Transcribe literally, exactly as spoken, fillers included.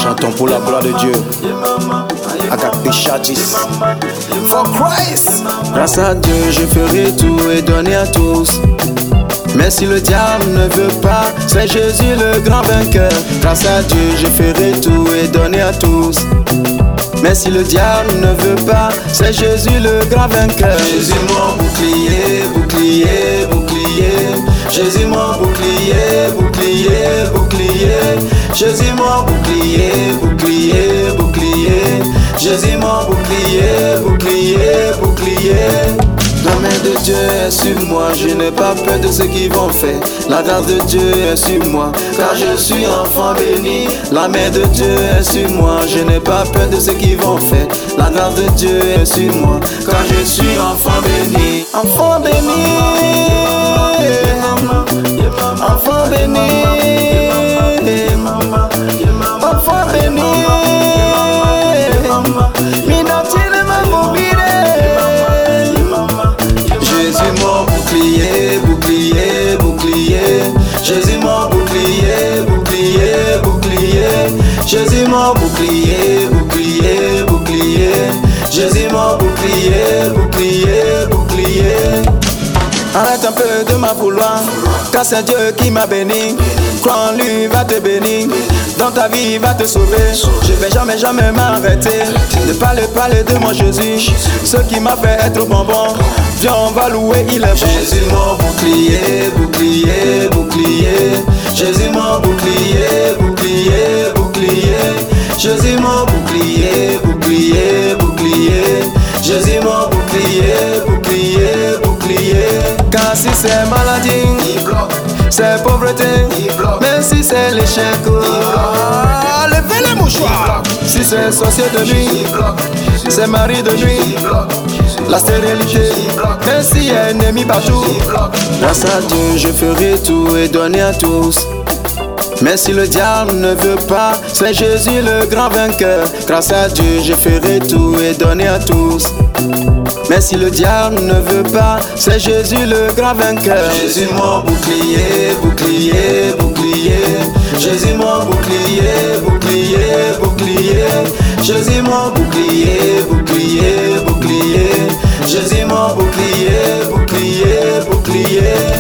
chantons pour la gloire de Dieu. Agape Chadis. For Christ. Grâce à Dieu, je ferai tout et donner à tous. Mais si le diable ne veut pas, c'est Jésus le grand vainqueur. Grâce à Dieu, je ferai tout et donner à tous. Mais si le diable ne veut pas, c'est Jésus le grand vainqueur. Jésus mon bouclier, bouclier, bouclier. Jésus mon bouclier, bouclier, bouclier. Jésus mon bouclier, bouclier, bouclier. Jésus mon bouclier, bouclier, bouclier. La main de Dieu est sur moi, je n'ai pas peur de ce qu'ils vont faire. La grâce de Dieu est sur moi, car je suis enfant béni. La main de Dieu est sur moi, je n'ai pas peur de ce qu'ils vont faire. La grâce de Dieu est sur moi, car je suis enfant béni. Enfant béni, enfant béni, enfant béni. Jésus mon bouclier, bouclier, bouclier. Jésus mon bouclier, bouclier, bouclier. Jésus mon bouclier, bouclier, bouclier. Jésus mon bouclier, bouclier, bouclier. Arrête un peu de m'en vouloir, car c'est Dieu qui m'a béni. Crois en lui, il va te bénir. Dans ta vie, il va te sauver. Je vais jamais, jamais m'arrêter de parler, parler de mon Jésus, ce qui m'a fait être bonbon. Viens, on va louer, il est bon. Jésus mon bouclier, bouclier, bouclier. Jésus mon bouclier, bouclier, bouclier. Jésus mon bouclier, bouclier, bouclier. Jésus mon bouclier, bouclier, bouclier. Car si c'est maladie, il bloque. C'est pauvreté, il bloque. Même si c'est l'échec, oh, levez les mouchoirs. Si c'est sorcier de nuit, c'est mari de nuit, la stérilité, même si y a ennemi partout. Grâce à Dieu, je ferai tout et donner à tous. Mais si le diable ne veut pas, c'est Jésus le grand vainqueur. Grâce à Dieu, je ferai tout et donner à tous. Mais si le diable ne veut pas, c'est Jésus le grand vainqueur. Jésus mon bouclier, bouclier, bouclier. Jésus mon bouclier, bouclier, bouclier. Jésus mon bouclier, bouclier, bouclier. Jésus mon bouclier, bouclier, bouclier.